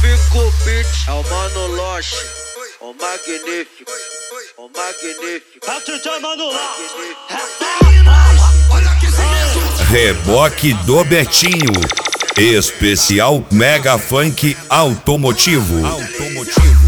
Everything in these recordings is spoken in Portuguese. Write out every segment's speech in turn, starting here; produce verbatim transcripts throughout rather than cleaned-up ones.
modifico beat, é o Mano Loche, o magnífico, o magnífico. É o Tchê Mano Loche. Reboque do Betinho, especial Mega Funk Automotivo. Automotivo.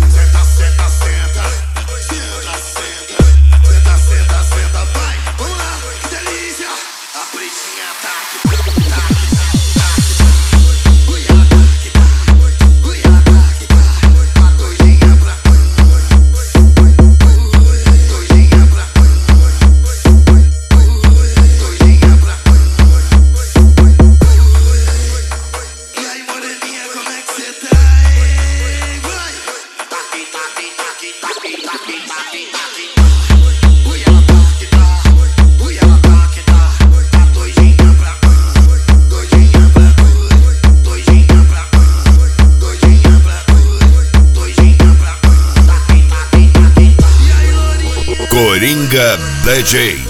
Coringa D J.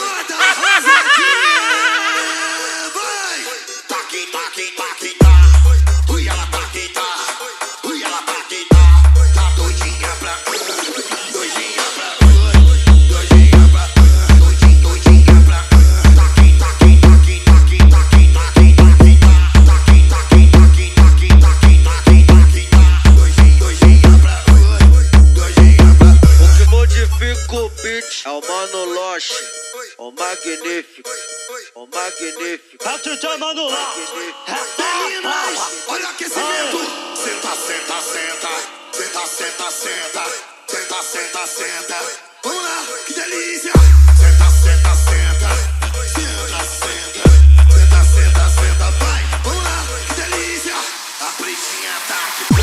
É o Mano Loche, o magnífico, o magnífico. É o Tchê Mano Loche. Meninas, olha o aquecimento. Senta, senta, senta. Senta, senta, senta. Senta, senta, senta. Vamos lá, que delícia. Senta, senta, senta. Senta, senta. Senta, senta, senta. Vai, vamos lá, que delícia. A pretinha tá aqui.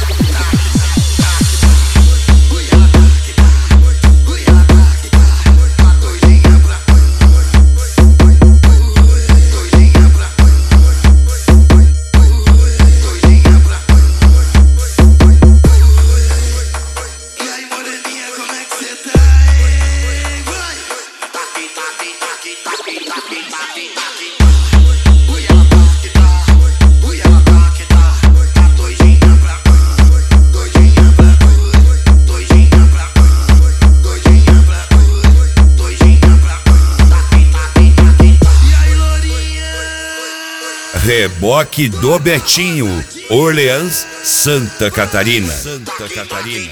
Reboque do Betinho, Orleans, Santa Catarina. Santa Catarina.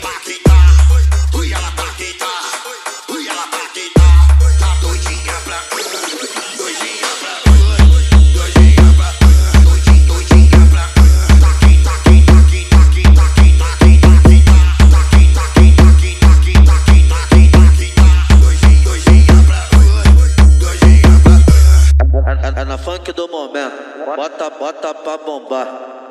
É na funk do momento, bota, bota pra bombar.